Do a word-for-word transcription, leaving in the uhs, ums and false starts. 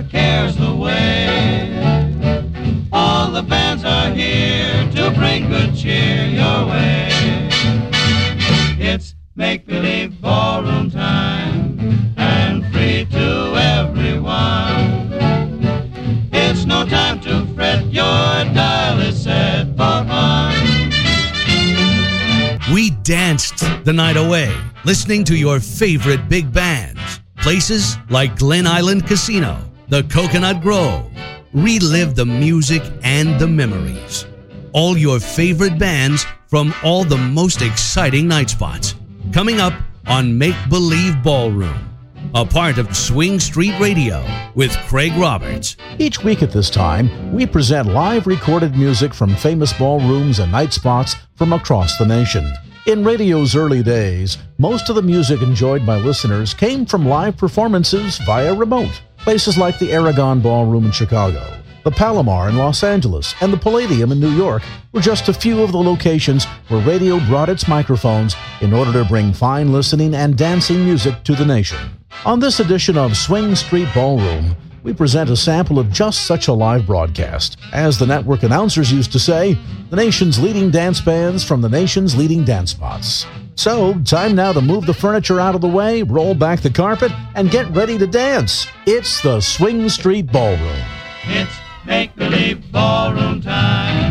cares away. All the bands are here to bring good cheer your way. It's make-believe ballroom time, and free to everyone. It's no time to fret, your dial is set for fun. We danced the night away, listening to your favorite big bands. Places like Glen Island Casino, the Coconut Grove. Relive the music and the memories. All your favorite bands from all the most exciting night spots. Coming up on Make Believe Ballroom, a part of Swing Street Radio with Craig Roberts. Each week at this time, we present live recorded music from famous ballrooms and night spots from across the nation. In radio's early days, most of the music enjoyed by listeners came from live performances via remote. Places like the Aragon Ballroom in Chicago, the Palomar in Los Angeles, and the Palladium in New York were just a few of the locations where radio brought its microphones in order to bring fine listening and dancing music to the nation. On this edition of Swing Street Ballroom, we present a sample of just such a live broadcast. As the network announcers used to say, the nation's leading dance bands from the nation's leading dance spots. So, time now to move the furniture out of the way, roll back the carpet, and get ready to dance. It's the Swing Street Ballroom. It's make-believe ballroom time.